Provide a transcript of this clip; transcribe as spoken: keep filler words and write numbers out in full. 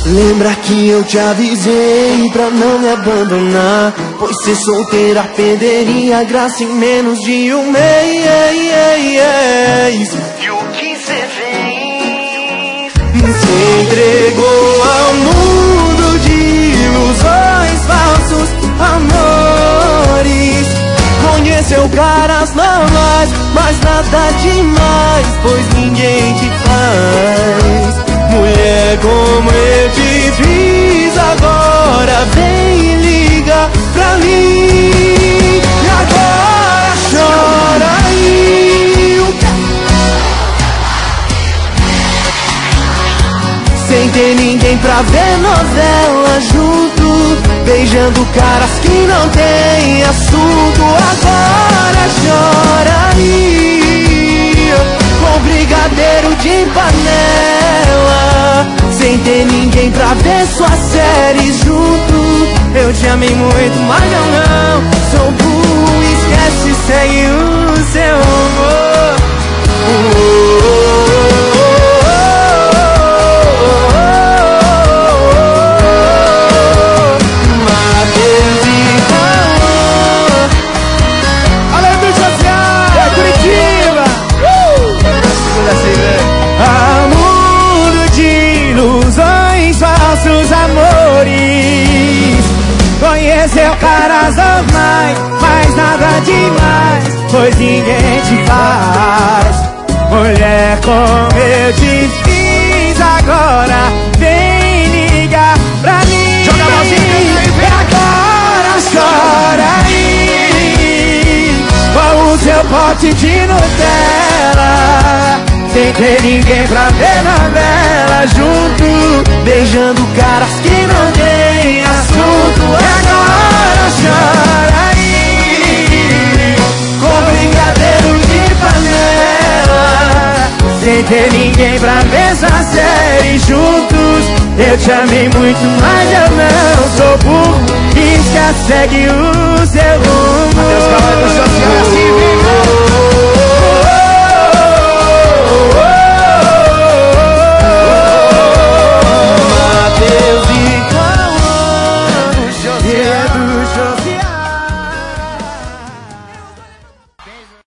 Lembra que eu te avisei pra não me abandonar, pois ser solteira perderia a graça em menos de um mês. E o que cê fez? Se entregou ao mundo de ilusões, falsos amores. Conheceu caras normais, mas nada demais, pois ninguém te faz. Mulher, como eu te fiz, agora vem e liga pra mim. E agora chora aí, sem ter ninguém pra ver novela junto, beijando caras que não tem assunto. Agora chora aí, com brigadeiro de panela, sem ter ninguém pra ver suas séries junto. Eu te amei muito, mas eu não sou burro. Esquece, segue o seu amor. Oh, oh, oh, conheceu caras normais, mas nada demais, pois ninguém te faz. Mulher, como eu te fiz, agora vem ligar pra mim. Joga a mãozinha e vem agora, chora aí, com o seu pote de Nutella, sem ter ninguém pra ver novela junto, beijando caras que não tem assunto. Agora chora aí, com brigadeiro de panela, sem ter ninguém pra ver essa série juntos. Eu te amei muito, mas eu não sou burro. E já segue o seu rumo. Adeus, galera do social, assim,